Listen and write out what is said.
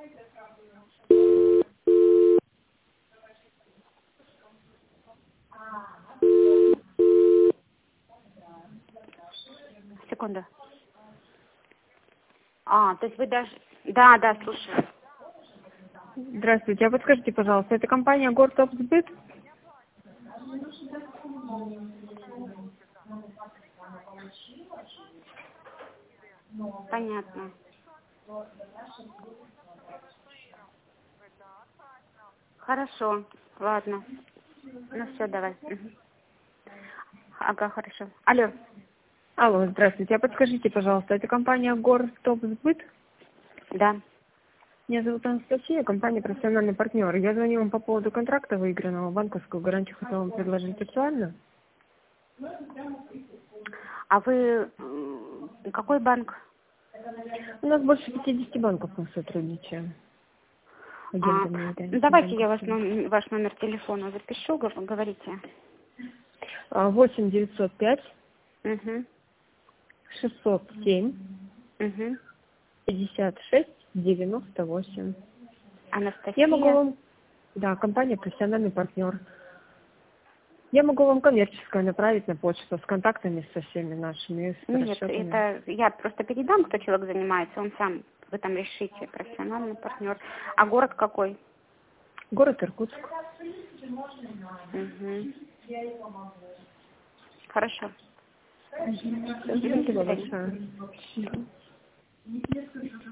Секунду. То есть вы даже... Да, слушаю. Здравствуйте, а подскажите, пожалуйста, это компания Гортопсбыт? Понятно. Хорошо, ладно. Ну все, давай. Мгм. Ага, хорошо. Алло. Алло, здравствуйте, а подскажите, пожалуйста, это компания Гортопсбыт? Да. Меня зовут Анастасия, компания «Профессиональный партнер». Я звоню вам по поводу контракта выигранного, банковскую гарантию хотела вам предложить актуально. А вы какой банк? У нас больше 50 банков мы сотрудничаем. Агентами это Давайте я банковскими. ваш номер телефона запишу, говорите. 8 905 Угу. 607 Угу. 56 98. Анастасия. Я могу вам... Да, компания «Профессиональный партнер». Я могу вам коммерческое направить на почту с контактами со всеми нашими, с Нет, расчетами. это я просто передам, кто человек занимается, он сам, вы там решите, профессиональный партнер. А город какой? Город Иркутск. Угу. Хорошо. Спасибо большое.